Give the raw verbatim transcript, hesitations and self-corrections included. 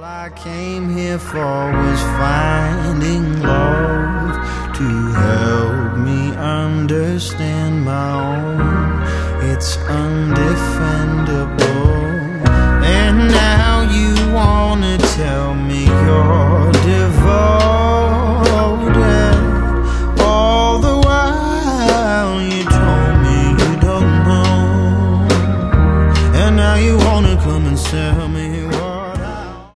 I came here for was finding love to help me understand my own. It's undefendable.